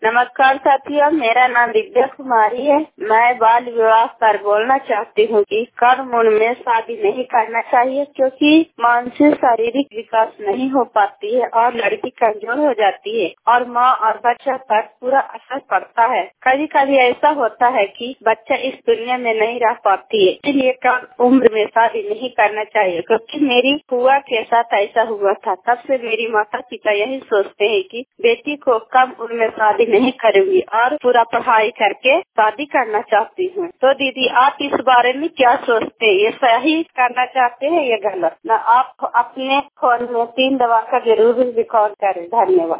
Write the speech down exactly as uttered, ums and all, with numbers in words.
नमस्कार साथियों, मेरा नाम दिव्या कुमारी है। मैं बाल विवाह पर बोलना चाहती हूँ कि कम उम्र में शादी नहीं करना चाहिए, क्योंकि मानसिक शारीरिक विकास नहीं हो पाती है और लड़की कमजोर हो जाती है और माँ और बच्चा पर पूरा असर पड़ता है। कभी कभी ऐसा होता है कि बच्चा इस दुनिया में नहीं रह पाती है, इसलिए कम उम्र में शादी नहीं करना चाहिए। क्योंकि मेरी बुआ के साथ ऐसा हुआ था, तब से मेरी माता पिता यही सोचते हैं कि बेटी को कम उम्र में शादी नहीं करूंगी और पूरा पढ़ाई करके शादी करना चाहती हूँ। तो दीदी, आप इस बारे में क्या सोचते हैं? ये सही करना चाहते हैं या गलत? ना आप अपने फोन में तीन दबा कर जरूर रिकॉर्ड करें। धन्यवाद।